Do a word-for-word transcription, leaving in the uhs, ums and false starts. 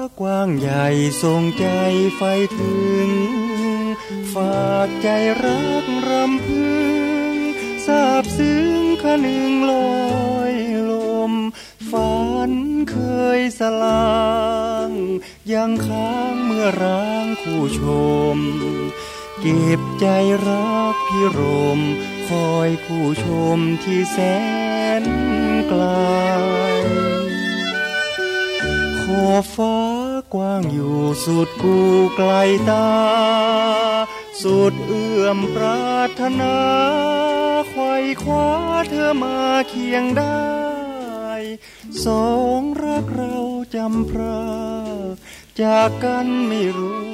กว้างใหญ่ทรงใจไฟถึงฝากใจรักรำพึงซาบซึ้งคะนึงลอยลมฝันเคยสลางยังค้างเมื่อร้างคู่ชมเก็บใจรักพิรมคอยคู่ชมที่แสนไกลขอบฟ้ากว้างอยู่สุดกูไกลตาสุดเอื้อมปรารถนาไขว่คว้าเธอมาเคียงได้สองรักเราจำพรากจากกันไม่รู้